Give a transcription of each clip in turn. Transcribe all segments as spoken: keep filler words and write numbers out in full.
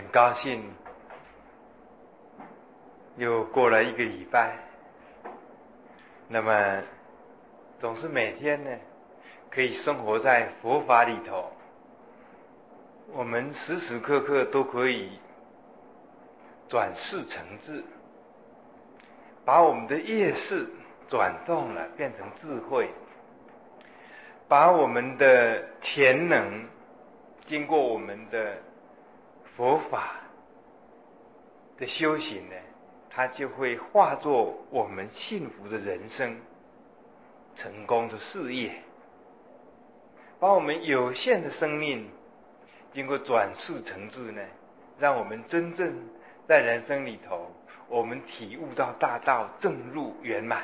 高兴，又过了一个礼拜。那么，总是每天呢，可以生活在佛法里头，我们时时刻刻都可以转世成智，把我们的业识转动了，变成智慧，把我们的潜能经过我们的佛法的修行呢，它就会化作我们幸福的人生，成功的事业，把我们有限的生命经过转世成智呢，让我们真正在人生里头，我们体悟到大道，正入圆满。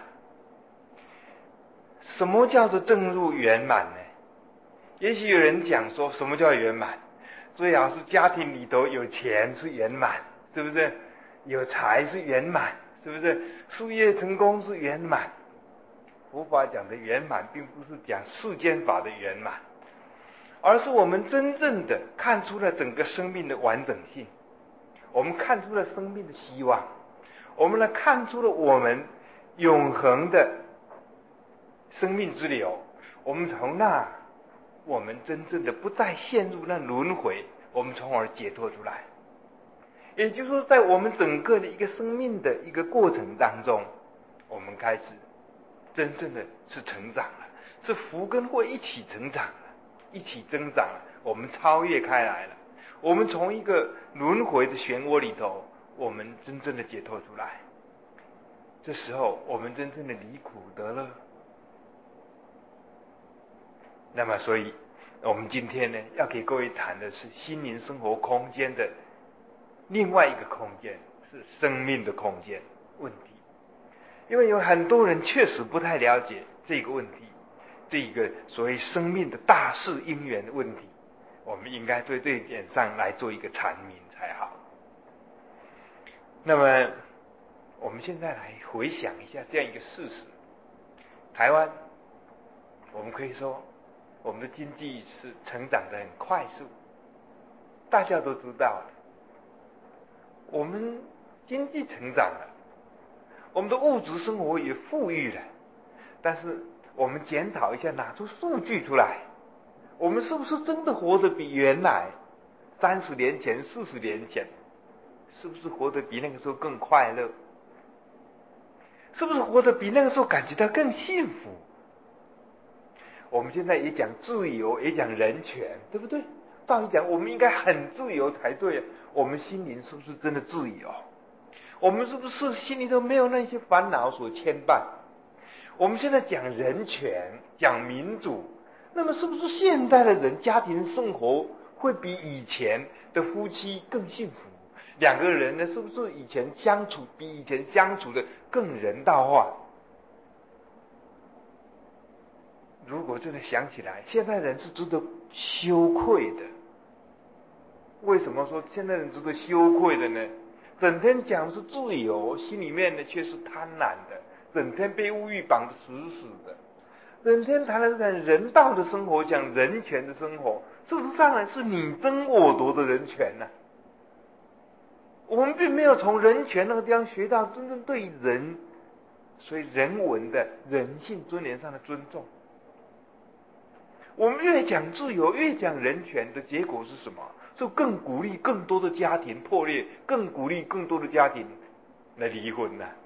什么叫做正入圆满呢？也许有人讲说，什么叫圆满？最好是家庭里头有钱是圆满，是不是？有财是圆满，是不是？事业成功是圆满。佛法讲的圆满，并不是讲世间法的圆满，而是我们真正的看出了整个生命的完整性，我们看出了生命的希望，我们呢看出了我们永恒的生命之流，我们从那我们真正的不再陷入那轮回，我们从而解脱出来。也就是说，在我们整个的一个生命的一个过程当中，我们开始真正的是成长了，是福跟慧一起成长了，一起增长了，我们超越开来了，我们从一个轮回的漩涡里头，我们真正的解脱出来。这时候我们真正的离苦得乐。那么所以我们今天呢，要给各位谈的是心灵生活空间的另外一个空间，是生命的空间问题。因为有很多人确实不太了解这个问题，这个所谓生命的大事因缘的问题，我们应该对这一点上来做一个阐明才好。那么我们现在来回想一下这样一个事实，台湾我们可以说我们的经济是成长得很快速，大家都知道的，我们经济成长了，我们的物质生活也富裕了，但是我们检讨一下，拿出数据出来，我们是不是真的活得比原来三十年前、四十年前，是不是活得比那个时候更快乐？是不是活得比那个时候感觉到更幸福？我们现在也讲自由，也讲人权，对不对？照理讲，我们应该很自由才对。我们心灵是不是真的自由？我们是不是心里头没有那些烦恼所牵绊？我们现在讲人权，讲民主，那么是不是现代的人家庭生活会比以前的夫妻更幸福？两个人呢，是不是以前相处比以前相处的更人道化？如果真的想起来，现代人是值得羞愧的。为什么说现代人值得羞愧的呢？整天讲的是自由，心里面呢却是贪婪的，整天被物欲绑得死死的，整天谈的是讲人道的生活，讲人权的生活，事实上呢是你争我夺的人权呢、啊。我们并没有从人权那个地方学到真正对人，所以人文的人性尊严上的尊重。我们越讲自由，越讲人权的结果是什么？是更鼓励更多的家庭破裂，更鼓励更多的家庭来离婚呢、啊？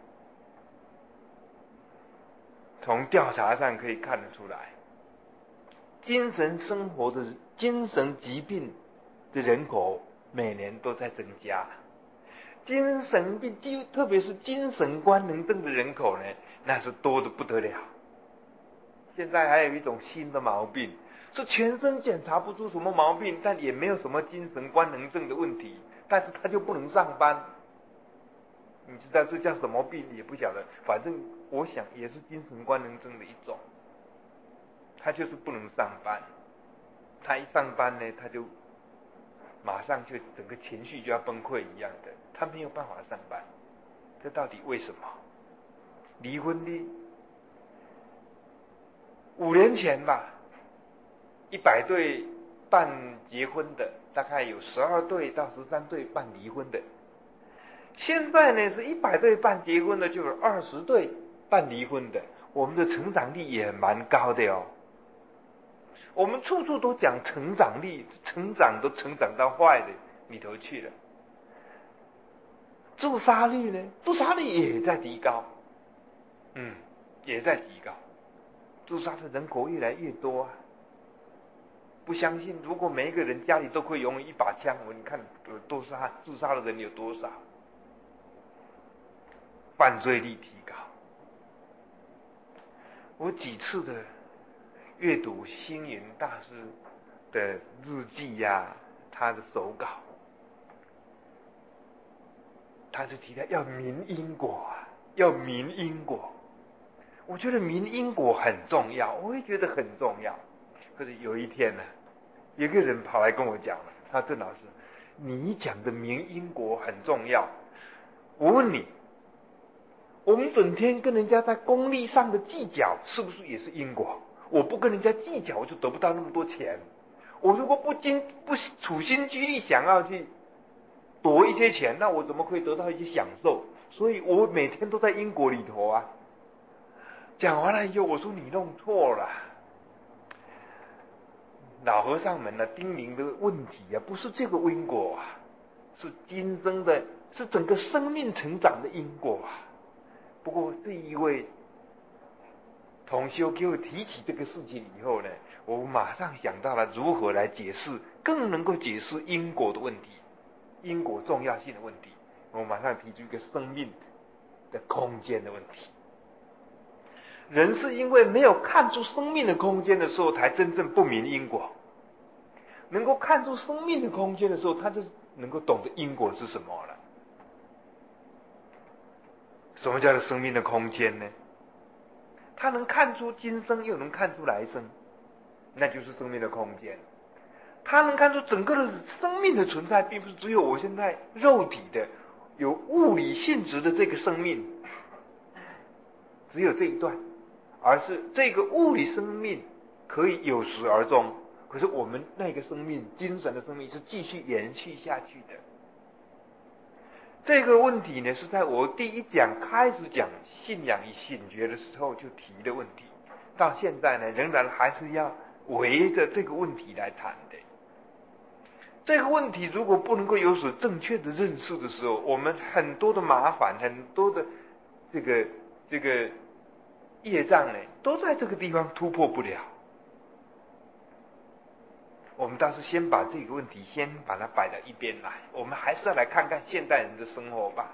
从调查上可以看得出来，精神生活的精神疾病的人口每年都在增加，精神病，特别是精神官能症的人口呢，那是多得不得了。现在还有一种新的毛病，是全身检查不出什么毛病，但也没有什么精神官能症的问题，但是他就不能上班。你知道这叫什么病也不晓得，反正我想也是精神官能症的一种。他就是不能上班，他一上班呢，他就马上就整个情绪就要崩溃一样的，他没有办法上班。这到底为什么？离婚率五年前吧，一百对办结婚的， 大概有十二对到十三对办离婚的。现在呢是一百对办结婚的，就有二十对办离婚的。我们的成长率也蛮高的哦。我们处处都讲成长率，成长都成长到坏的里头去了。自杀率呢？自杀率也在提高，嗯，也在提高。自杀的人口越来越多啊！不相信，如果每一个人家里都可以拥有一把枪，我你看有多少自杀的人有多少？犯罪率提高。我几次的阅读星云大师的日记呀、啊，他的手稿，他就提到要明因果啊，要明因果。我觉得明因果很重要，我也觉得很重要。可是有一天呢、啊，有个人跑来跟我讲了，他郑老师，你讲的明因果很重要。我问你，我们整天跟人家在功利上的计较，是不是也是因果？我不跟人家计较，我就得不到那么多钱。我如果不经不处心积虑想要去夺一些钱，那我怎么可以得到一些享受？所以我每天都在因果里头啊。讲完了以后，我说你弄错了。老和尚们呢、啊、叮咛的问题啊，不是这个因果啊，是今生的，是整个生命成长的因果啊。不过这一位同修给我提起这个事情以后呢，我马上想到了如何来解释，更能够解释因果的问题，因果重要性的问题。我马上提出一个生命的空间的问题。人是因为没有看出生命的空间的时候，才真正不明因果。能够看出生命的空间的时候，他就能够懂得因果是什么了。什么叫做生命的空间呢？他能看出今生，又能看出来生，那就是生命的空间。他能看出整个的生命的存在，并不是只有我现在肉体的有物理性质的这个生命，只有这一段，而是这个物理生命可以有始而终，可是我们那个生命，精神的生命是继续延续下去的。这个问题呢，是在我第一讲开始讲信仰与醒觉的时候就提的问题，到现在呢，仍然还是要围着这个问题来谈的。这个问题如果不能够有所正确的认识的时候，我们很多的麻烦，很多的这个这个业障呢，都在这个地方突破不了。我们倒是先把这个问题先把它摆到一边来，我们还是要来看看现代人的生活吧。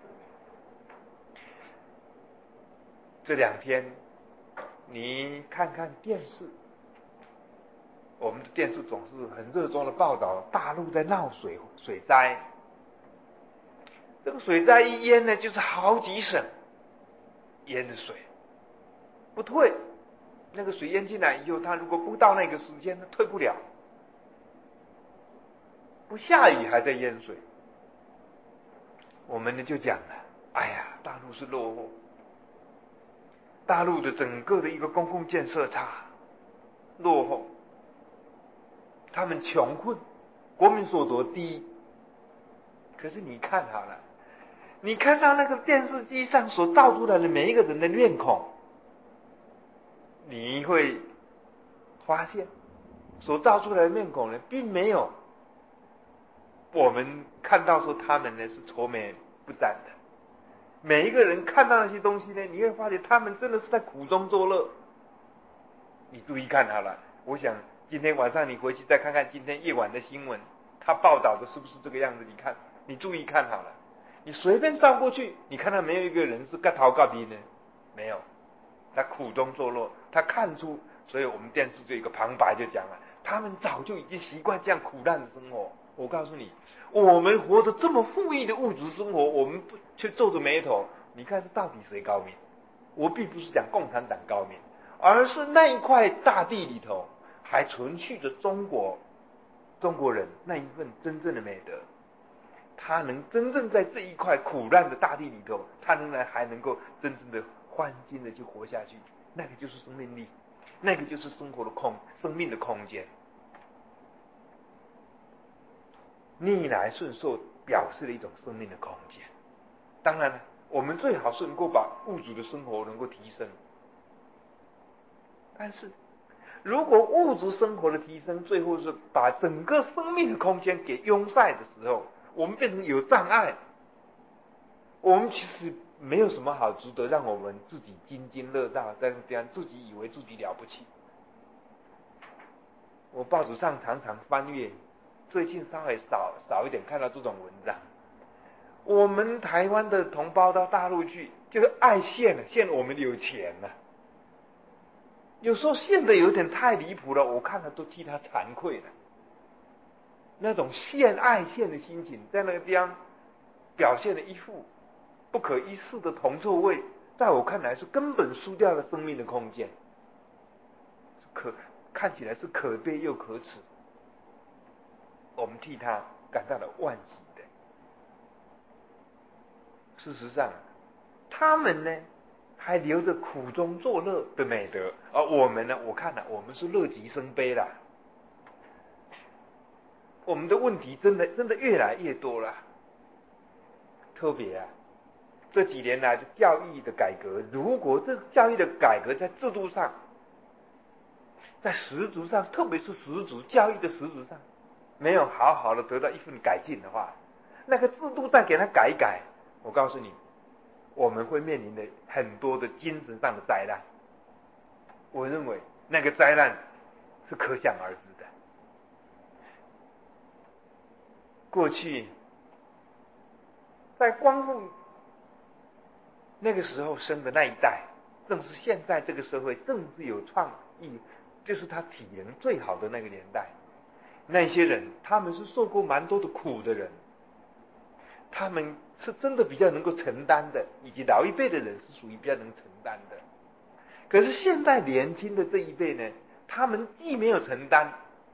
这两天你看看电视，我们的电视总是很热衷的报道大陆在闹水水灾。这个水灾一淹呢，就是好几省淹的水不退。那个水淹进来以后，它如果不到那个时间，它退不了。不下雨还在淹水，我们呢就讲了，哎呀，大陆是落后，大陆的整个的一个公共建设差，落后，他们穷困，国民所得低。可是你看好了，你看到那个电视机上所照出来的每一个人的面孔，你会发现，所照出来的面孔呢，并没有我们看到说他们呢是愁眉不展的。每一个人看到那些东西呢，你会发现他们真的是在苦中作乐。你注意看好了，我想今天晚上你回去再看看今天夜晚的新闻，他报道的是不是这个样子？你看，你注意看好了，你随便照过去，你看到没有一个人是干逃干逼呢？没有，他苦中作乐，他看出，所以我们电视就有一个旁白就讲了，他们早就已经习惯这样苦难的生活。我告诉你，我们活得这么富裕的物质生活，我们不却皱着眉头，你看是到底谁高明？我并不是讲共产党高明，而是那一块大地里头还存续着中国中国人那一份真正的美德。他能真正在这一块苦难的大地里头，他仍然还能够真正的欢欣的去活下去，那个就是生命力，那个就是生活的空生命的空间。 逆来顺受表示了一种生命的空间。当然了，我们最好是能够把物质的生活能够提升，但是如果物质生活的提升最后是把整个生命的空间给拥塞的时候，我们变成有障碍，我们其实没有什么好值得让我们自己津津乐道，在这样自己以为自己了不起。我报纸上常常翻阅，最近稍微少少一点看到这种文章。我们台湾的同胞到大陆去，就是爱现了，现我们有钱了。有时候现的有点太离谱了，我看了都替他惭愧了。那种现爱现的心情，在那个地方表现了一副不可一世的铜臭味，在我看来是根本输掉了生命的空间，可看起来是可悲又可耻。我们替他感到了惋惜的。事实上，他们呢还留着苦中作乐的美德，而我们呢，我看了、啊、我们是乐极生悲了。我们的问题真的真的越来越多了。特别啊，这几年来的教育的改革，如果这教育的改革在制度上，在实质上，特别是实质教育的实质上，没有好好的得到一份改进的话，那个制度再给它改一改，我告诉你，我们会面临的很多的精神上的灾难。我认为那个灾难是可想而知的。过去在光复那个时候生的那一代，正是现在这个社会政治有创意，就是他体能最好的那个年代。那些人他们是受过蛮多的苦的人，他们是真的比较能够承担的，以及老一辈的人是属于比较能承担的。可是现在年轻的这一辈呢，他们既没有承担，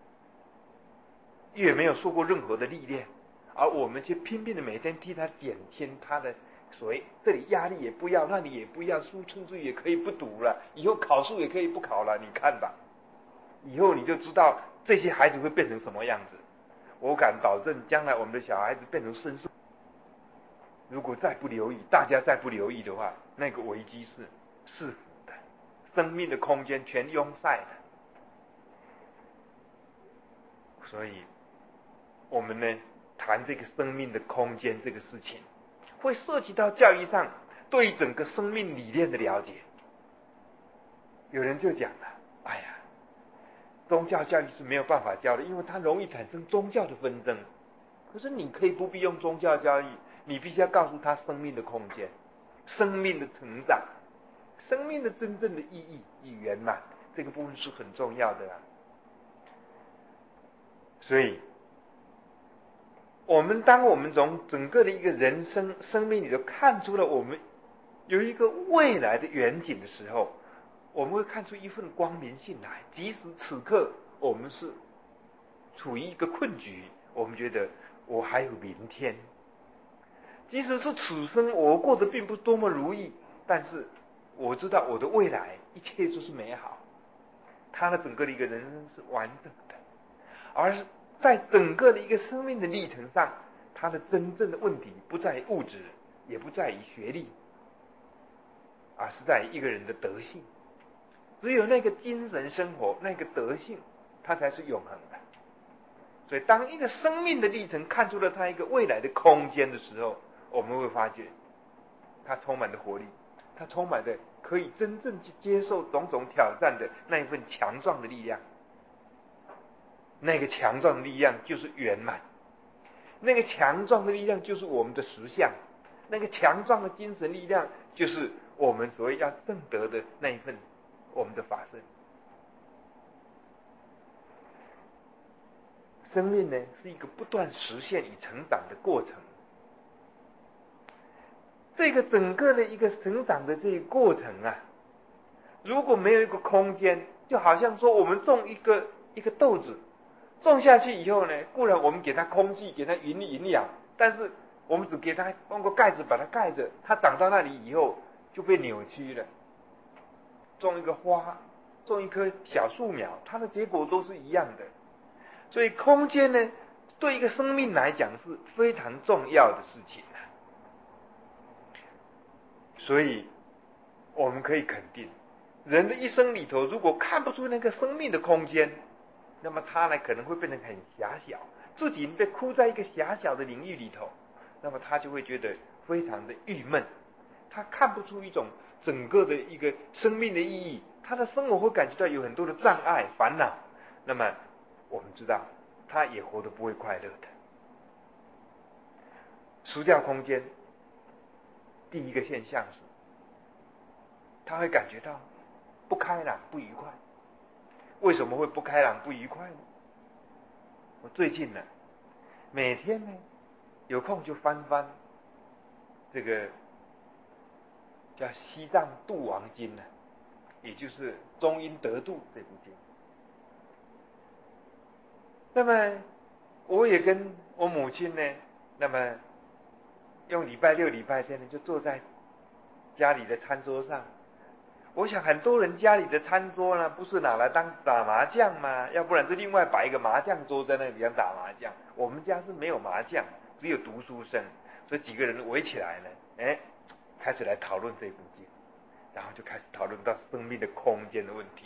也没有受过任何的历练，而我们却拼命的每天替他减轻他的所谓这里压力也不要，那里也不要，书甚至也可以不读了，以后考试也可以不考了，你看吧，以后你就知道这些孩子会变成什么样子。我敢保证，将来我们的小孩子变成绅士，如果再不留意，大家再不留意的话，那个危机是是死的，生命的空间全拥塞了。所以我们呢谈这个生命的空间这个事情，会涉及到教育上对整个生命理念的了解。有人就讲了，哎呀，宗教教育是没有办法教的，因为它容易产生宗教的纷争。可是你可以不必用宗教教育，你必须要告诉他生命的空间，生命的成长，生命的真正的意义与圆满，这个部分是很重要的啊。所以我们当我们从整个的一个人生生命里头看出了我们有一个未来的远景的时候，我们会看出一份光明性来。即使此刻我们是处于一个困局，我们觉得我还有明天。即使是此生我过得并不多么如意，但是我知道我的未来一切都是美好。他的整个的一个人生是完整的，而在整个的一个生命的历程上，他的真正的问题不在于物质，也不在于学历，而是在于一个人的德性。只有那个精神生活，那个德性，它才是永恒的。所以当一个生命的历程看出了他一个未来的空间的时候，我们会发觉他充满了活力，他充满了可以真正去接受种种挑战的那一份强壮的力量。那个强壮的力量就是圆满，那个强壮的力量就是我们的实相，那个强壮的精神力量就是我们所谓要证得的那一份我们的法身。生命呢是一个不断实现与成长的过程，这个整个的一个成长的这个过程啊，如果没有一个空间，就好像说我们种一个一个豆子，种下去以后呢，固然我们给它空气，给它营营养，但是我们只给它用个盖子把它盖着，它长到那里以后就被扭曲了。种一个花，种一棵小树苗，它的结果都是一样的。所以空间呢， 对一个生命来讲是非常重要的事情啊。所以我们可以肯定，人的一生里头，如果看不出那个生命的空间，那么他呢可能会变得很狭小，自己被箍在一个狭小的领域里头，那么他就会觉得非常的郁闷，他看不出一种整个的一个生命的意义，他的生活会感觉到有很多的障碍烦恼，那么我们知道他也活得不会快乐的。失掉空间，第一个现象是他会感觉到不开朗不愉快。为什么会不开朗不愉快呢？我最近呢每天呢有空就翻翻这个叫《西藏度王经》呢，也就是中阴得度这部经。那么我也跟我母亲呢，那么用礼拜六礼拜天呢就坐在家里的餐桌上。我想很多人家里的餐桌呢不是拿来当打麻将吗？要不然就另外摆一个麻将桌在那里边打麻将。我们家是没有麻将，只有读书声，所以几个人围起来呢，哎，开始来讨论这部经，然后就开始讨论到生命的空间的问题。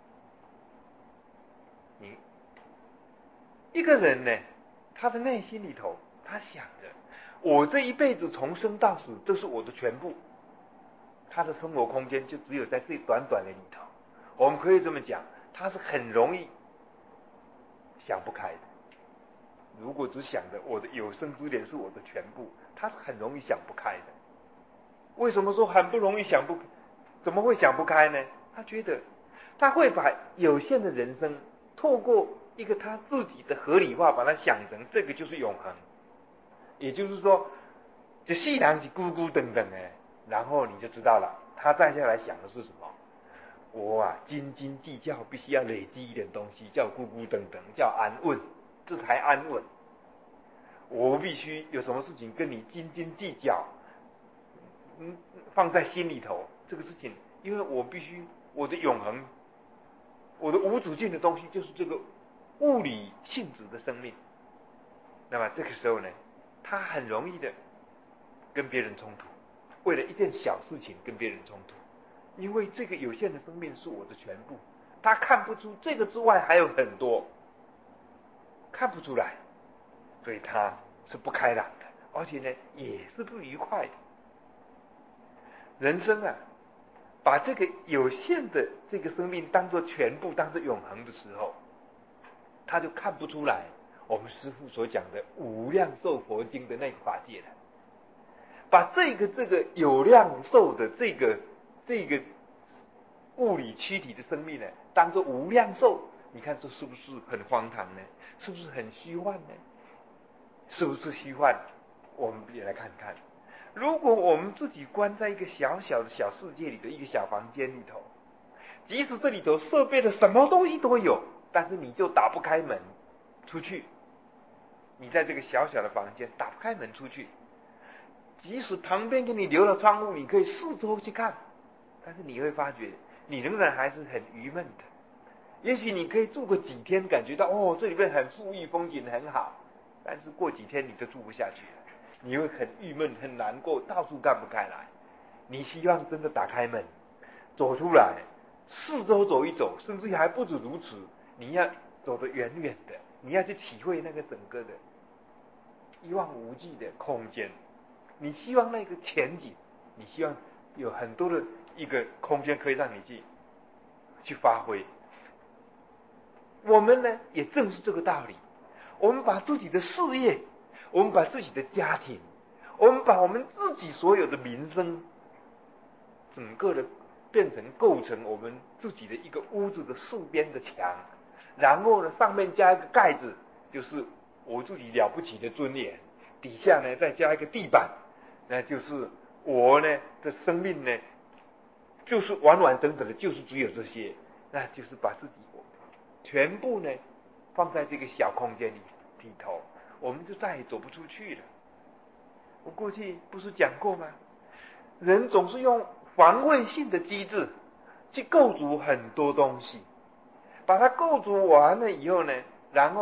你一个人呢，他的内心里头，他想着我这一辈子从生到死都是我的全部，他的生活空间就只有在这短短的里头。我们可以这么讲，他是很容易想不开的。如果只想着我的有生之年是我的全部，他是很容易想不开的。为什么说很不容易想不开？怎么会想不开呢？他觉得他会把有限的人生透过一个他自己的合理化，把它想成这个就是永恒。也就是说，这细囊是咕咕等等哎，然后你就知道了，他再下来想的是什么？我啊斤斤计较，必须要累积一点东西，叫咕咕等等，叫安稳，这才安稳。我必须有什么事情跟你斤斤计较，嗯，放在心里头，这个事情，因为我必须我的永恒，我的无止境的东西就是这个物理性质的生命。那么这个时候呢，他很容易的跟别人冲突，为了一件小事情跟别人冲突，因为这个有限的生命是我的全部，他看不出这个之外还有很多，看不出来，所以他是不开朗的，而且呢也是不愉快的。人生啊，把这个有限的这个生命当作全部，当作永恒的时候，他就看不出来我们师父所讲的无量寿佛经的那个法界了。把这个这个有量寿的这个这个物理躯体的生命呢，当作无量寿，你看这是不是很荒唐呢？是不是很虚幻呢？是不是虚幻？我们也来看看，如果我们自己关在一个小小的小世界里的一个小房间里头，即使这里头设备的什么东西都有，但是你就打不开门出去。你在这个小小的房间打不开门出去，即使旁边给你留了窗户，你可以四周去看，但是你会发觉你仍然还是很郁闷的。也许你可以住个几天，感觉到哦这里面很富裕，风景很好，但是过几天你就住不下去了，你会很郁闷很难过，到处干不开来。你希望真的打开门走出来，四周走一走，甚至于还不止如此，你要走得远远的，你要去体会那个整个的一望无际的空间，你希望那个前景，你希望有很多的一个空间可以让你去去发挥。我们呢也正是这个道理，我们把自己的事业，我们把自己的家庭，我们把我们自己所有的民生，整个的变成构成我们自己的一个屋子的四边的墙，然后呢上面加一个盖子，就是我自己了不起的尊严，底下呢再加一个地板，那就是我呢的生命呢，就是完完整整的，就是只有这些，那就是把自己全部呢放在这个小空间里里头，我们就再也走不出去了。我过去不是讲过吗？人总是用防卫性的机制去构筑很多东西，把它构筑完了以后呢，然后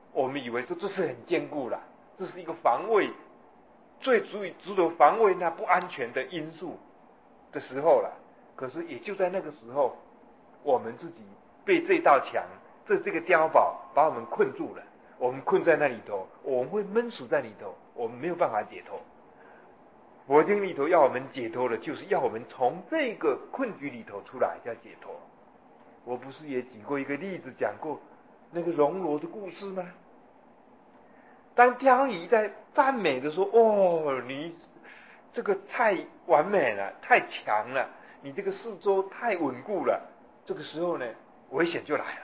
我们以为说这是很坚固了，这是一个防卫最足以值得防卫那不安全的因素的时候了。可是也就在那个时候，我们自己被这道墙、这这个碉堡把我们困住了，我们困在那里头，我们会闷死在里头，我们没有办法解脱。佛经里头要我们解脱的，就是要我们从这个困局里头出来，叫解脱。我不是也举过一个例子，讲过那个熔炉的故事吗？当雕仪在赞美的说：“哦，你这个太完美了，太强了，你这个四周太稳固了。”这个时候呢，危险就来了，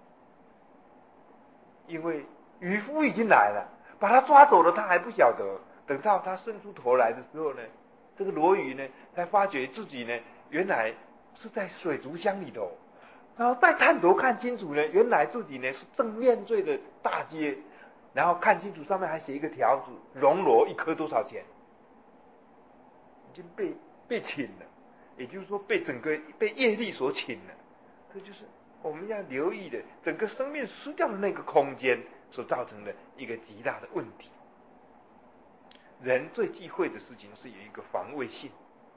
因为渔夫已经来了，把他抓走了，他还不晓得。等到他伸出头来的时候呢，这个罗宇呢，才发觉自己呢，原来是在水族箱里头。然后再探头看清楚呢，原来自己呢是正面对的大街，然后看清楚上面还写一个条子：熔螺一颗多少钱？已经被被请了，也就是说被整个被业力所请了。这就是我们要留意的，整个生命失掉的那个空间所造成的一个极大的问题。人最忌讳的事情是有一个防卫性。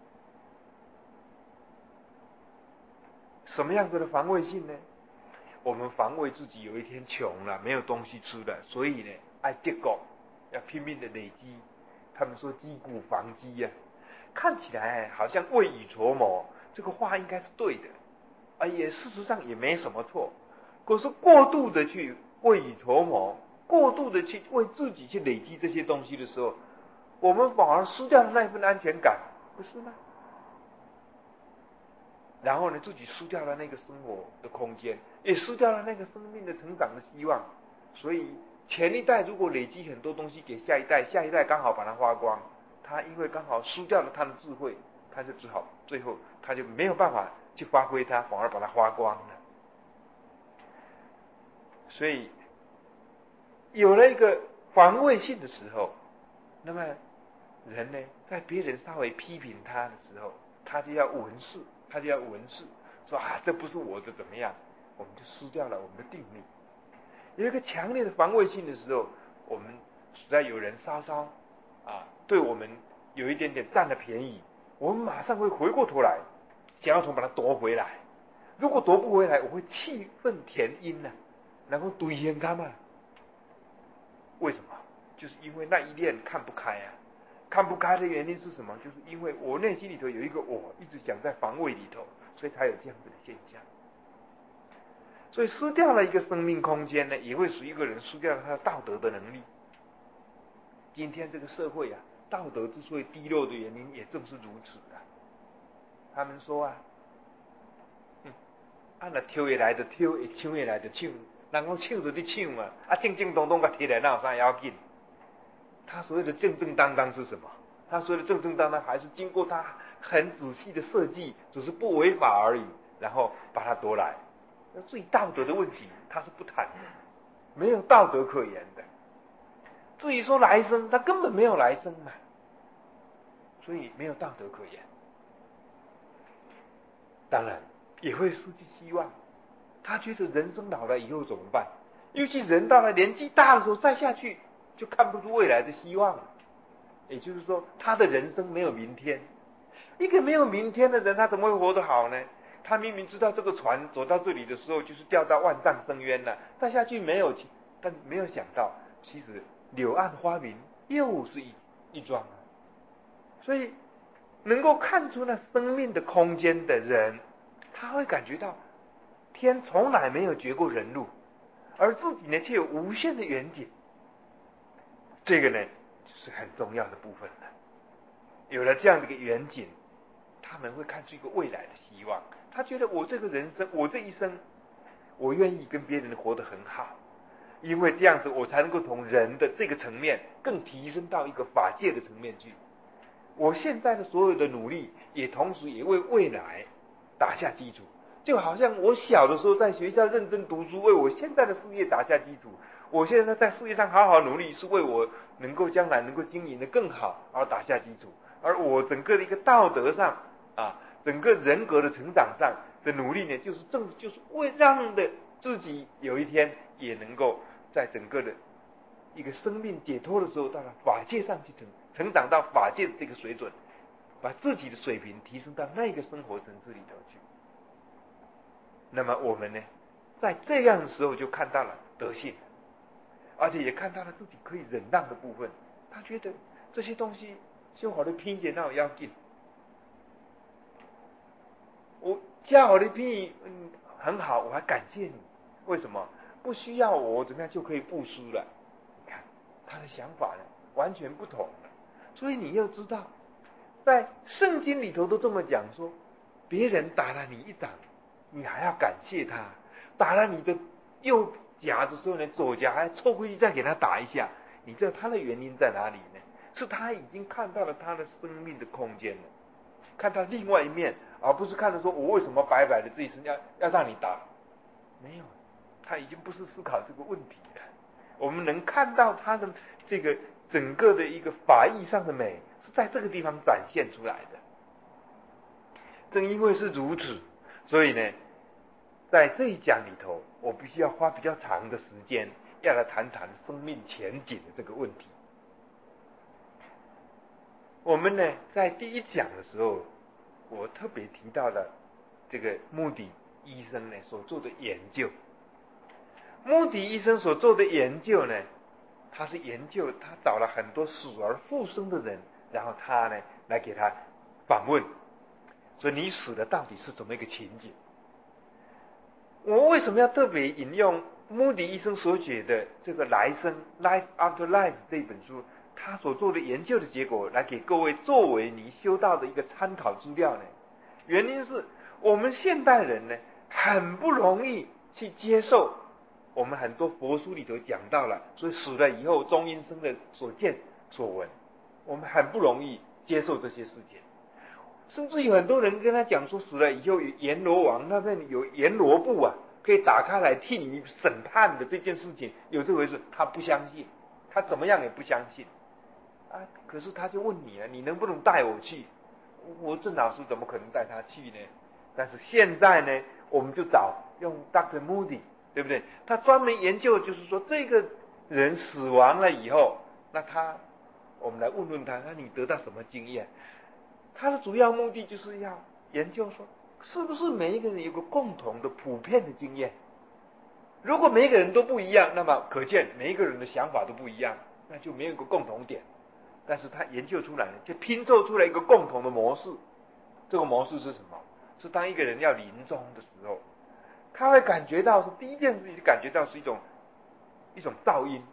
什么样子的防卫性呢？我们防卫自己有一天穷了，没有东西吃了，所以呢，爱结果要拼命的累积。他们说积谷防饥呀、啊，看起来好像未雨绸缪，这个话应该是对的，啊，也事实上也没什么错。可是过度的去未雨绸缪，过度的去为自己去累积这些东西的时候，我们反而失掉了那份安全感，不是吗？然后呢，自己失掉了那个生活的空间，也失掉了那个生命的成长的希望。所以前一代如果累积很多东西给下一代，下一代刚好把它花光，他因为刚好失掉了他的智慧，他就只好最后他就没有办法去发挥它，反而把它花光了。所以有了一个防卫性的时候，那么人呢，在别人稍微批评他的时候，他就要文饰，他就要文饰，说啊，这不是我的怎么样，我们就失掉了我们的定力。有一个强烈的防卫性的时候，我们实在有人稍稍啊对我们有一点点占了便宜，我们马上会回过头来，想要从把它夺回来。如果夺不回来，我会气愤填膺呢、啊，然后堆烟他嘛。为什么？就是因为那一念看不开啊。看不开的原因是什么？就是因为我内心里头有一个我一直想在防卫里头，所以才有这样子的现象。所以失掉了一个生命空间呢，也会使一个人失掉了他的道德的能力。今天这个社会啊，道德之所以低落的原因，也正是如此啊。他们说啊，嗯，啊那抽下来就抽，抢下来就抢，人讲抢就去抢嘛，啊正正当当把摕来那有啥要紧？他所谓的正正当当是什么？他所谓的正正当当，还是经过他很仔细的设计，只是不违法而已，然后把它夺来。那最道德的问题，他是不谈的，没有道德可言的。至于说来生，他根本没有来生嘛，所以没有道德可言。当然也会失去希望，他觉得人生老了以后怎么办？尤其人到了年纪大的时候，再下去就看不出未来的希望了。也就是说，他的人生没有明天。一个没有明天的人，他怎么会活得好呢？他明明知道这个船走到这里的时候就是掉到万丈深渊了，再下去没有，但没有想到，其实柳暗花明又是一一桩啊。所以能够看出那生命的空间的人，他会感觉到天从来没有绝过人路，而自己呢却有无限的远景。这个呢是很重要的部分了。有了这样的一个远景，他们会看出一个未来的希望。他觉得我这个人生，我这一生，我愿意跟别人活得很好，因为这样子我才能够从人的这个层面更提升到一个法界的层面去。我现在的所有的努力，也同时也为未来打下基础。就好像我小的时候在学校认真读书，为我现在的事业打下基础。我现在在事业上好好努力，是为我能够将来能够经营的更好而打下基础。而我整个的一个道德上啊，整个人格的成长上的努力呢，就是正就是为让的自己有一天也能够在整个的一个生命解脱的时候，到了法界上去成成长到法界的这个水准，把自己的水平提升到那个生活层次里头去。那么我们呢，在这样的时候就看到了德性，而且也看到了自己可以忍让的部分。他觉得这些东西修好的拼接那我要紧，我加好的拼嗯很好，我还感谢你。为什么？不需要我怎么样就可以布施了？你看他的想法呢，完全不同了。所以你要知道，在圣经里头都这么讲说，别人打了你一掌，你还要感谢他；打了你的右颊的时候呢，左颊还凑过去再给他打一下。你知道他的原因在哪里呢？是他已经看到了他的生命的空间了，看到另外一面，而不是看到说我为什么白白的这一生要要让你打。没有，他已经不是思考这个问题了。我们能看到他的这个整个的一个法义上的美，是在这个地方展现出来的。正因为是如此，所以呢，在这一讲里头，我必须要花比较长的时间，要来谈谈生命前景的这个问题。我们呢，在第一讲的时候，我特别提到了这个穆迪医生呢所做的研究。穆迪医生所做的研究呢，他是研究他找了很多死而复生的人，然后他呢来给他访问，所以你死了到底是怎么一个情景？我为什么要特别引用穆迪医生所写的这个来生 Life After Life 这本书，他所做的研究的结果来给各位作为你修道的一个参考资料呢？原因是我们现代人呢很不容易去接受，我们很多佛书里头讲到了，所以死了以后中阴身的所见所闻，我们很不容易接受这些事情。甚至有很多人跟他讲说，死了以后阎罗王那边有阎罗部啊，可以打开来替你审判的这件事情，有这回事，他不相信，他怎么样也不相信啊。可是他就问你啊，你能不能带我去？我郑老师怎么可能带他去呢？但是现在呢，我们就找用 Doctor Moody， 对不对？他专门研究，就是说这个人死亡了以后，那他，我们来问问他，那你得到什么经验？他的主要目的就是要研究说，是不是每一个人有个共同的普遍的经验？如果每一个人都不一样，那么可见每一个人的想法都不一样，那就没有一个共同点。但是他研究出来，就拼凑出来一个共同的模式。这个模式是什么？是当一个人要临终的时候，他会感觉到，是第一件事情，感觉到是一种一种噪音。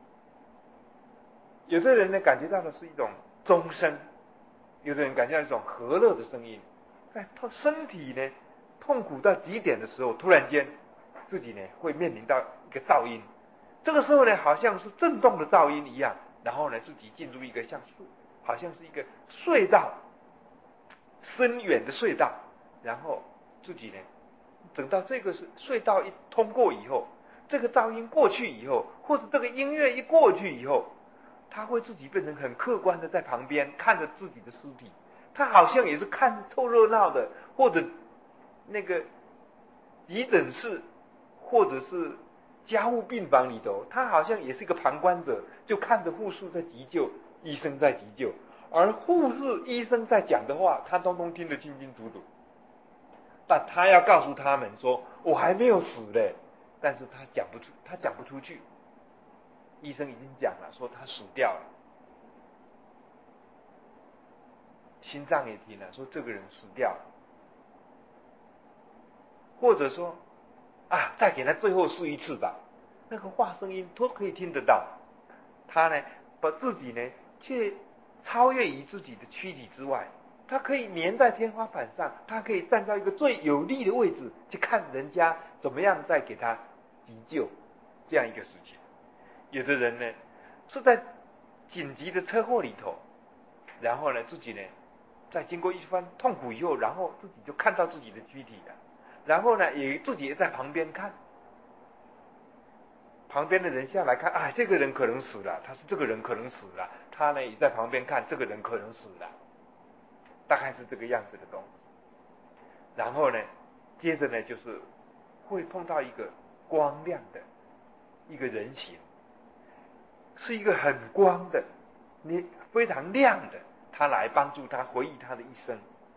有的人呢，感觉到的是一种钟声。有的人感觉到一种和乐的声音，在身体呢痛苦到极点的时候，突然间自己呢会面临到一个噪音，这个时候呢好像是震动的噪音一样，然后呢自己进入一个像好像是一个隧道，深远的隧道，然后自己呢等到这个隧道一通过以后，这个噪音过去以后，或者这个音乐一过去以后，他会自己变成很客观的在旁边看着自己的尸体，他好像也是看凑热闹的，或者那个急诊室或者是加护病房里头，他好像也是一个旁观者，就看着护士在急救，医生在急救，而护士医生在讲的话，他通通听得清清楚楚。但他要告诉他们说，我还没有死嘞，但是他讲不出，他讲不出去。医生已经讲了，说他死掉了，心脏也停了，说这个人死掉了，或者说啊，再给他最后试一次吧，那个话声音都可以听得到。他呢，把自己呢，却超越于自己的躯体之外，他可以粘在天花板上，他可以站到一个最有利的位置去看人家怎么样再给他急救，这样一个事情。有的人呢，是在紧急的车祸里头，然后呢，自己呢，在经过一番痛苦以后，然后自己就看到自己的躯体了，然后呢，也自己也在旁边看，旁边的人下来看，啊，这个人可能死了，他说这个人可能死了，他呢也在旁边看，这个人可能死了，大概是这个样子的东西。然后呢，接着呢，就是会碰到一个光亮的一个人形，是一个很光的，你非常亮的，他来帮助他回忆他的一生。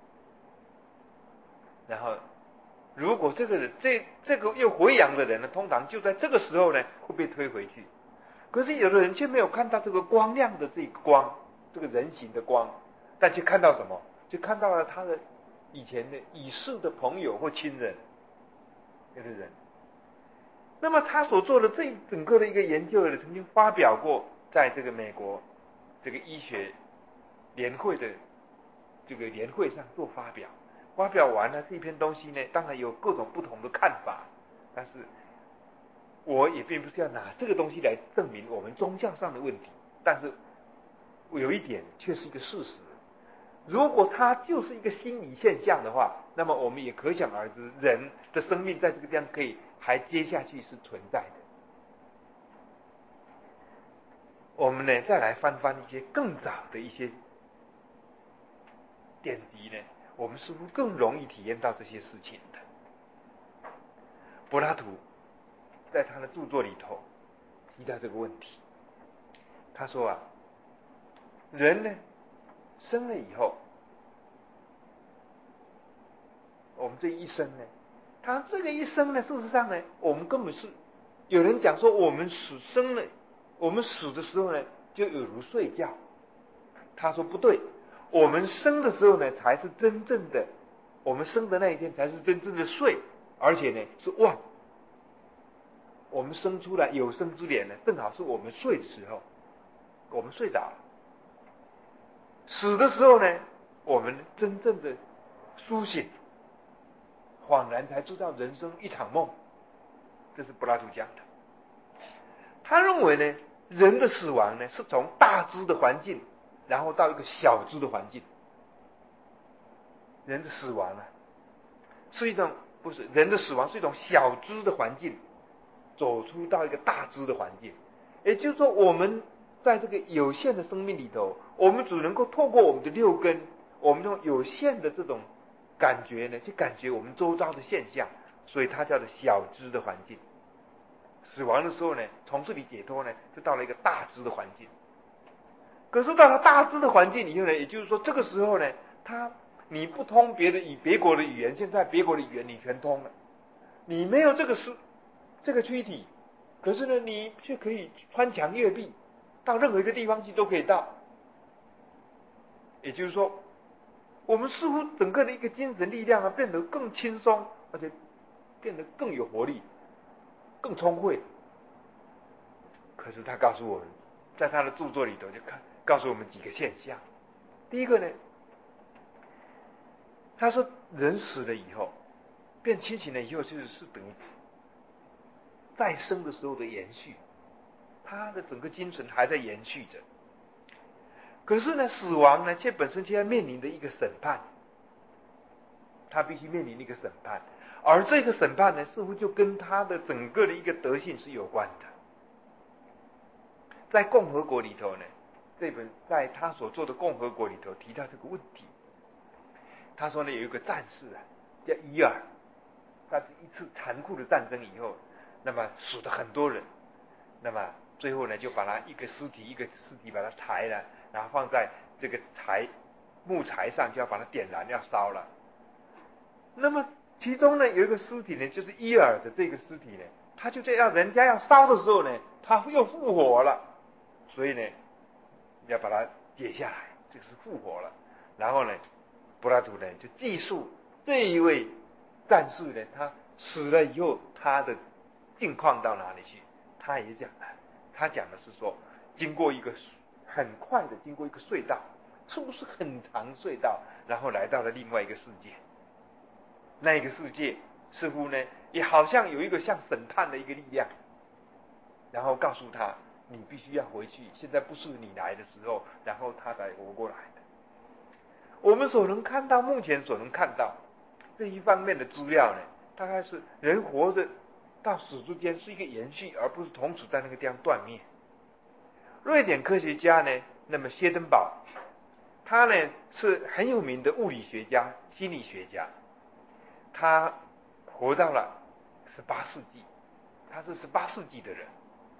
然后如果这个人这这个又回阳的人呢，通常就在这个时候呢会被推回去。可是有的人却没有看到这个光亮的这个光，这个人形的光，但却看到什么？就看到了他的以前的已逝的朋友或亲人，有的人。那么他所做的这整个的一个研究呢，曾经发表过在这个美国这个医学联会的这个联会上做发表。发表完了这篇东西呢，当然有各种不同的看法，但是我也并不是要拿这个东西来证明我们宗教上的问题，但是有一点却是一个事实，如果它就是一个心理现象的话，那么我们也可想而知，人的生命在这个地方可以还接下去是存在的。我们呢再来翻翻一些更早的一些典籍呢，我们似乎更容易体验到这些事情的。柏拉图在他的著作里头提到这个问题，他说啊，人呢生了以后，我们这一生呢，他这个一生呢，事实上呢，我们根本是有人讲说，我们死生了，我们死的时候呢，就有如睡觉。他说不对，我们生的时候呢，才是真正的，我们生的那一天才是真正的睡，而且呢是忘。我们生出来有生之年呢，正好是我们睡的时候，我们睡着了。死的时候呢，我们真正的苏醒，恍然才知道人生一场梦。这是柏拉图讲的。他认为呢，人的死亡呢，是从大知的环境，然后到一个小知的环境。人的死亡啊，是一种不是人的死亡是一种小知的环境，走出到一个大知的环境。也就是说，我们在这个有限的生命里头，我们只能够透过我们的六根，我们用有限的这种感觉呢，去感觉我们周遭的现象，所以它叫做小知的环境。死亡的时候呢，从这里解脱呢，就到了一个大知的环境。可是到了大知的环境以后呢，也就是说，这个时候呢，他你不通别的语别国的语言，现在别国的语言你全通了，你没有这个是这个躯体，可是呢，你却可以穿墙越壁，到任何一个地方去都可以到。也就是说，我们似乎整个的一个精神力量啊，变得更轻松，而且变得更有活力，更聪慧。可是他告诉我们，在他的著作里头就看告诉我们几个现象。第一个呢，他说人死了以后，变清醒了以后，就是是等于再生的时候的延续，他的整个精神还在延续着。可是呢，死亡呢，却本身就要面临的一个审判，他必须面临一个审判，而这个审判呢，似乎就跟他的整个的一个德性是有关的。在共和国里头呢，这本在他所做的共和国里头提到这个问题。他说呢，有一个战士啊，叫伊尔，他是一次残酷的战争以后，那么死了很多人，那么最后呢，就把他一个尸体一个尸体把它裁了，然后放在这个柴木材上，就要把它点燃要烧了。那么其中呢，有一个尸体呢，就是伊尔的这个尸体呢，他就在要人家要烧的时候呢，他又复活了。所以呢，要把它解下来，这个是复活了。然后呢，柏拉图呢就记述这一位战士呢，他死了以后他的境况到哪里去。他也讲了，他讲的是说，经过一个很快的经过一个隧道，是不是很长隧道，然后来到了另外一个世界。那一个世界似乎呢，也好像有一个像审判的一个力量，然后告诉他，你必须要回去，现在不是你来的时候，然后他才活过来的。我们所能看到，目前所能看到这一方面的资料呢，大概是人活着到死之间是一个延续，而不是同时在那个地方断灭。瑞典科学家呢，那么谢登堡，他呢是很有名的物理学家、心理学家，他活到了十八世纪，他是十八世纪的人。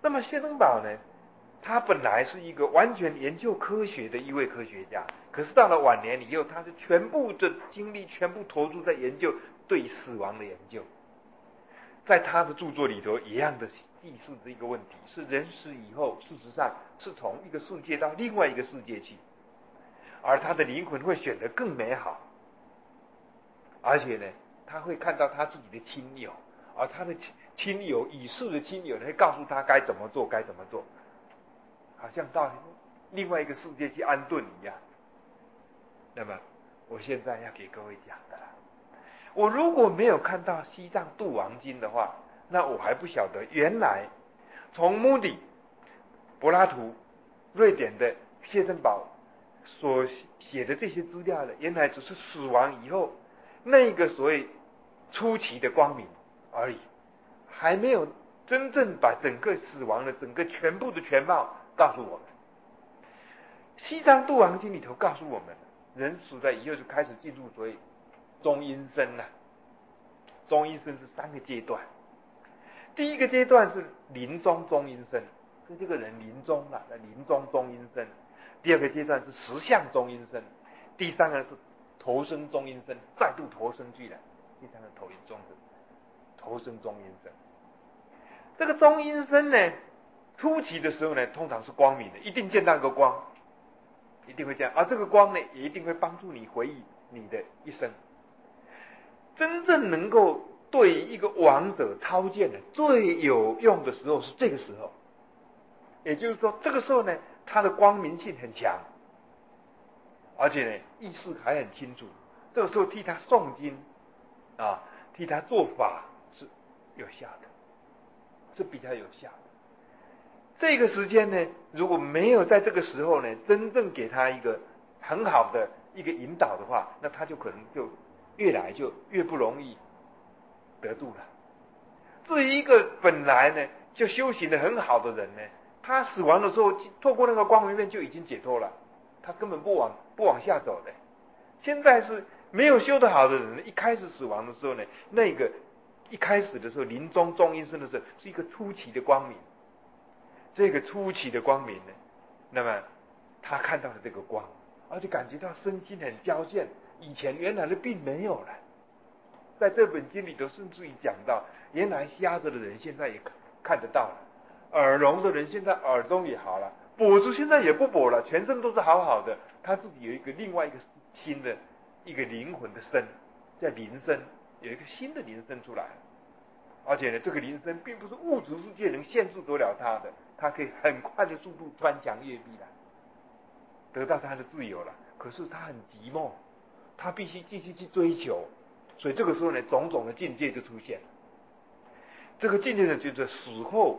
那么谢东宝呢，他本来是一个完全研究科学的一位科学家，可是到了晚年以后，他是全部的精力全部投入在研究对死亡的研究。在他的著作里头，一样的记述这一个问题：是人死以后，事实上是从一个世界到另外一个世界去，而他的灵魂会选得更美好，而且呢，他会看到他自己的亲友，而他的亲友已逝的亲友呢，会告诉他该怎么做，该怎么做，好像到另外一个世界去安顿一样。那么，我现在要给各位讲的，我如果没有看到西藏度亡经的话，那我还不晓得原来从穆迪、柏拉图、瑞典的谢珍宝所写的这些资料呢，原来只是死亡以后那个所谓初期的光明而已，还没有真正把整个死亡的整个全部的全貌告诉我们。西藏度亡经里头告诉我们，人死了以后就开始进入所谓中阴身了。中阴身是三个阶段，第一个阶段是临终中阴身，就这个人临终了，临终中阴身。第二个阶段是实相中阴身，第三个是投生中阴身，再度投生去了。第三个投阴中身，投生中阴身。这个中阴身呢，初期的时候呢，通常是光明的，一定见到一个光，一定会这样。而这个光呢，也一定会帮助你回忆你的一生。真正能够对一个亡者超荐的最有用的时候是这个时候，也就是说，这个时候呢，他的光明性很强，而且呢，意识还很清楚。这个时候替他诵经啊，替他做法是有效的，是比较有效的。这个时间呢，如果没有在这个时候呢，真正给他一个很好的一个引导的话，那他就可能就越来就越不容易得度了。至于一个本来呢就修行的很好的人呢，他死亡的时候透过那个光明面就已经解脱了，他根本不往不往下走的。现在是没有修得好的人，一开始死亡的时候呢，那个一开始的时候临终中阴身的时候是一个初期的光明，这个初期的光明呢，那么他看到了这个光，而且感觉到身心很矫健，以前原来的病没有了。在这本经里头甚至于讲到，原来瞎子的人现在也看得到了，耳聋的人现在耳中也好了，跛子现在也不跛了，全身都是好好的。他自己有一个另外一个新的一个灵魂的身，叫灵身，有一个新的灵身出来。而且呢，这个灵身并不是物质世界能限制得了他的，他可以很快的速度穿墙越壁了，得到他的自由了。可是他很寂寞，他必须继续去追求，所以这个时候呢，种种的境界就出现了。这个境界呢，就是死后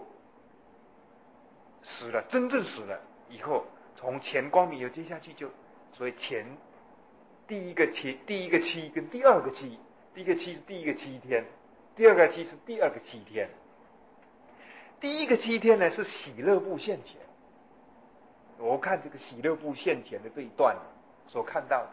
死了，真正死了以后，从前光明有接下去就，所以前第一个期、第一个期跟第二个期，第一个期是第一个七天，第二个期是第二个七天。第一个七天呢是喜乐部现前，我看这个喜乐部现前的这一段所看到的，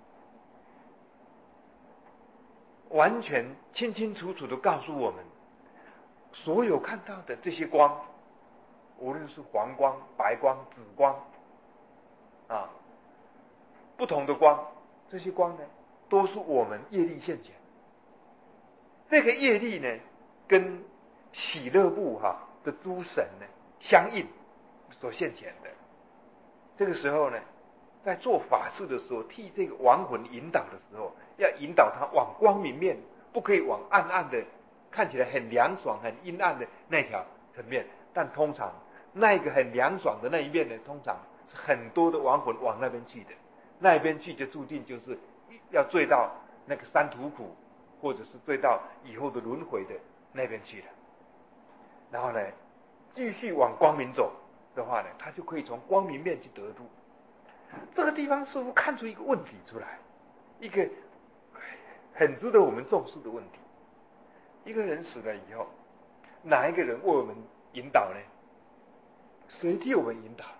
完全清清楚楚的告诉我们，所有看到的这些光，无论是黄光、白光、紫光啊，不同的光，这些光呢，都是我们业力现前。这个业力呢，跟喜乐部哈、啊、的诸神呢相应所现前的。这个时候呢，在做法事的时候，替这个亡魂引导的时候，要引导他往光明面，不可以往暗暗的、看起来很凉爽、很阴暗的那条层面。但通常那个很凉爽的那一面呢，通常是很多的亡魂往那边去的，那边去就注定就是要坠到那个三途苦，或者是坠到以后的轮回的那边去了。然后呢，继续往光明走的话呢，他就可以从光明面去得度。这个地方似乎看出一个问题出来，一个很值得我们重视的问题。一个人死了以后，哪一个人为我们引导呢？谁替我们引导？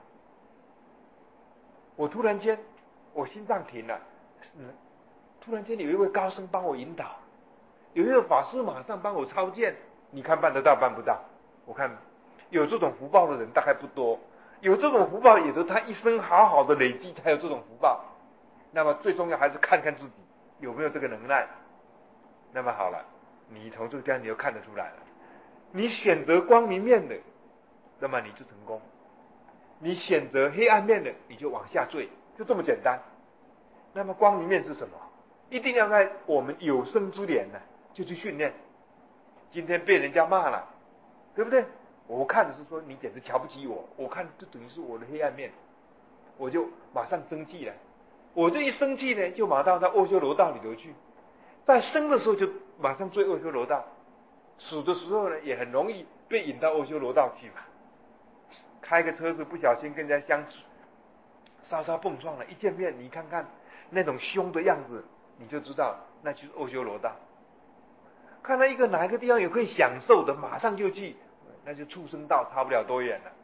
我突然间，我心脏停了，突然间有一位高僧帮我引导，有一位法师马上帮我超荐，你看办得到办不到？我看有这种福报的人大概不多，有这种福报也都他一生好好的累积才有这种福报。那么最重要还是看看自己有没有这个能耐。那么好了，你从这个地方你就看得出来了，你选择光明面的，那么你就成功；你选择黑暗面的，你就往下坠，就这么简单。那么光明面是什么？一定要在我们有生之年呢，就去训练。今天被人家骂了，对不对？我看的是说你简直瞧不起我，我看这等于是我的黑暗面，我就马上生气了。我这一生气呢，就马上到阿修罗道里头去。在生的时候就马上坠阿修罗道，死的时候呢，也很容易被引到阿修罗道去嘛。开个车子不小心跟人家相稍稍碰撞了，一见面你看看那种凶的样子，你就知道那就是阿修罗道。看到一个哪一个地方有可以享受的，马上就去，那就畜生道，差不了多远了。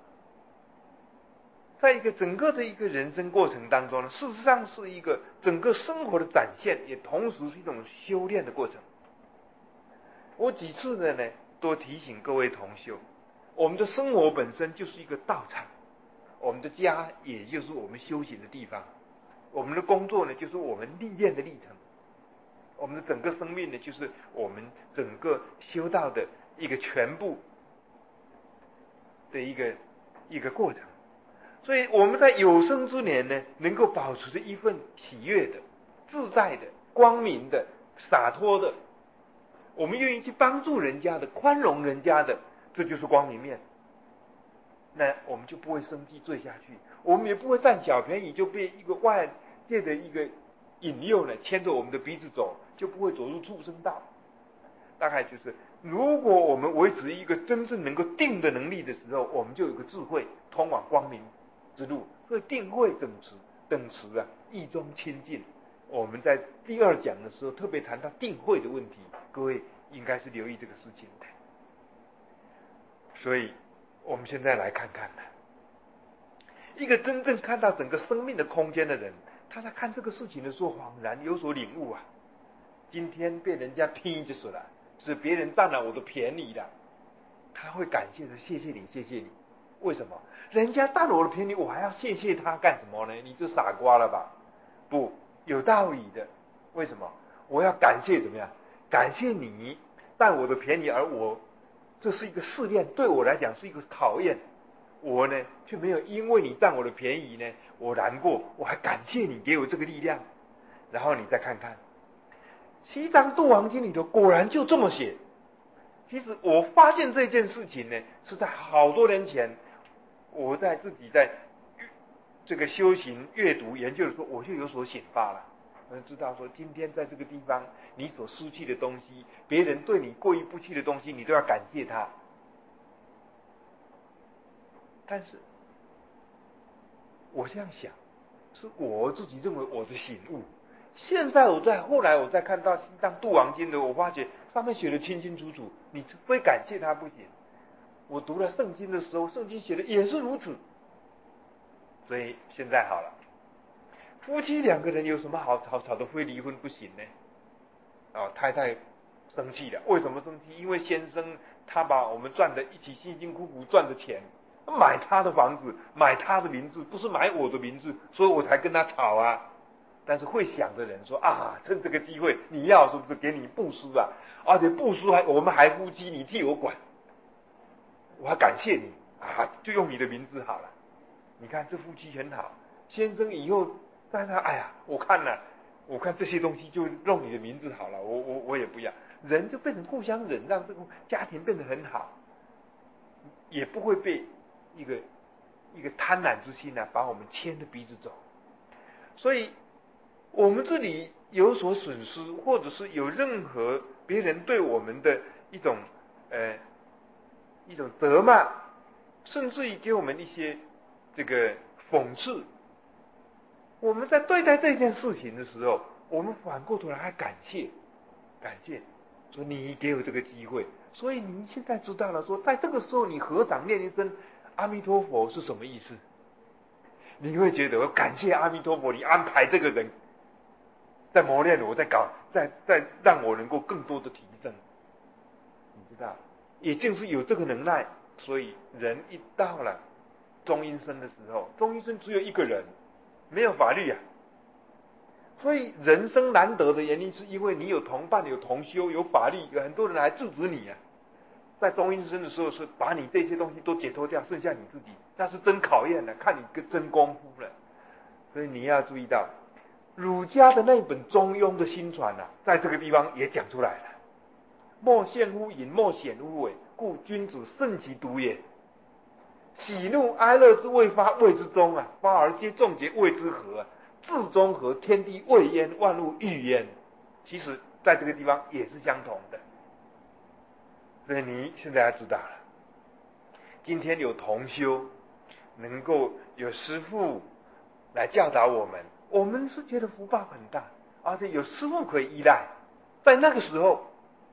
在一个整个的一个人生过程当中呢，事实上是一个整个生活的展现，也同时是一种修炼的过程。我几次的呢，都提醒各位同修，我们的生活本身就是一个道场，我们的家也就是我们修行的地方，我们的工作呢，就是我们历练的历程，我们的整个生命呢，就是我们整个修道的一个全部的一个一个过程。所以我们在有生之年呢，能够保持着一份喜悦的、自在的、光明的、洒脱的，我们愿意去帮助人家的、宽容人家的，这就是光明面。那我们就不会生气坠下去，我们也不会占小便宜就被一个外界的一个引诱呢牵着我们的鼻子走，就不会走入畜生道。大概就是如果我们维持一个真正能够定的能力的时候，我们就有个智慧通往光明之路。所以定慧等持等持啊，意中清净。我们在第二讲的时候特别谈到定慧的问题，各位应该是留意这个事情的。所以我们现在来看看呢，一个真正看到整个生命的空间的人，他在看这个事情的时候恍然有所领悟啊。今天被人家批就是了，是别人占了我的便宜了，他会感谢的，谢谢你，谢谢你。为什么？人家占了我的便宜，我还要谢谢他干什么呢？你这傻瓜了吧？不，有道理的。为什么？我要感谢怎么样？感谢你占我的便宜，而我这是一个试炼，对我来讲是一个考验。我呢，却没有因为你占我的便宜呢，我难过，我还感谢你给我这个力量。然后你再看看《西藏度王经》里头，果然就这么写。其实我发现这件事情呢，是在好多年前，我在自己在这个修行、阅读、研究的时候，我就有所显发了。我知道说，今天在这个地方，你所失去的东西，别人对你过意不去的东西，你都要感谢他。但是，我这样想，是我自己认为我的醒悟。现在我在后来我再看到《西藏度王经》的，我发觉上面写的清清楚楚，你非感谢他不行。我读了圣经的时候，圣经写的也是如此。所以现在好了，夫妻两个人有什么好吵吵的非离婚不行呢？哦，太太生气了，为什么生气？因为先生他把我们赚的一起辛辛苦苦赚的钱买他的房子，买他的名字，不是买我的名字，所以我才跟他吵啊。但是会想的人说啊，趁这个机会，你要是不是给你布施啊？而且布施还我们还夫妻，你替我管，我还感谢你啊，就用你的名字好了。你看这夫妻很好，先生以后在他哎呀，我看了，我看这些东西就用你的名字好了，我我我也不要，人就变成互相忍让，这个家庭变得很好，也不会被一个一个贪婪之心呢、啊、把我们牵着鼻子走。所以我们这里有所损失，或者是有任何别人对我们的一种呃一种责骂，甚至于给我们一些这个讽刺，我们在对待这件事情的时候，我们反过头来还感谢，感谢说你给我这个机会，所以你现在知道了，说在这个时候你合掌念一声阿弥陀佛是什么意思？你会觉得我感谢阿弥陀佛，你安排这个人在磨练我，在搞，在在让我能够更多的提升。你知道，也正是有这个能耐， 所以人一到了中阴身的时候，中阴身只有一个人，没有法律啊。所以人生难得的原因，是因为你有同伴、有同修、有法律，有很多人来制止你啊。在中阴身的时候，是把你这些东西都解脱掉，剩下你自己，那是真考验了，看你个真功夫了。所以你要注意到，儒家的那本《中庸》的新传啊，在这个地方也讲出来了。莫羡乎隐，莫显乎伪，故君子慎其独也。喜怒哀乐之未发，谓之中啊；发而皆众结，谓之和啊。至中和，天地未焉，万物欲焉。其实在这个地方也是相同的。所以你现在要知道了，今天有同修，能够有师父来教导我们，我们是觉得福报很大，而且有师父可以依赖。在那个时候，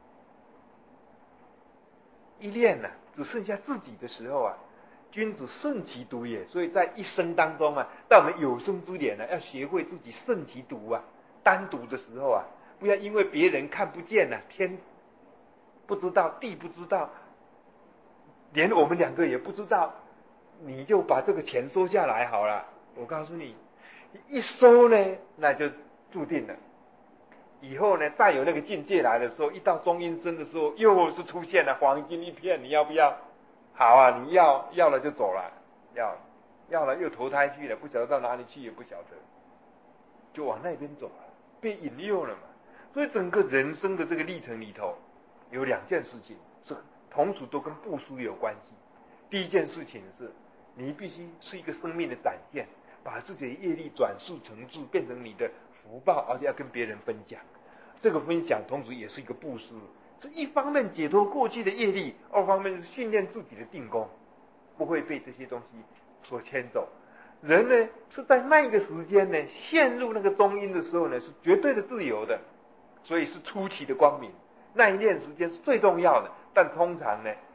依恋呢、啊，只剩下自己的时候啊，君子慎其独也。所以在一生当中啊，在我们有生之年呢、啊，要学会自己慎其独啊。单独的时候啊，不要因为别人看不见啊，天不知道，地不知道，连我们两个也不知道，你就把这个钱收下来好了。我告诉你，一收呢，那就注定了。以后呢，再有那个境界来的时候，一到中阴身的时候，又是出现了黄金一片，你要不要？好啊，你要要了就走了，要要了又投胎去了，不晓得到哪里去也不晓得，就往那边走了，被引诱了嘛。所以整个人生的这个历程里头，有两件事情是同时都跟布施有关系。第一件事情是，你必须是一个生命的展现，把自己的业力转述成智，变成你的福报，而且要跟别人分享。这个分享同时也是一个布施，是一方面解脱过去的业力，二方面是训练自己的定功，不会被这些东西所牵走。人呢是在那个时间呢陷入那个中阴的时候呢，是绝对的自由的，所以是初期的光明。那一念时间是最重要的，但通常呢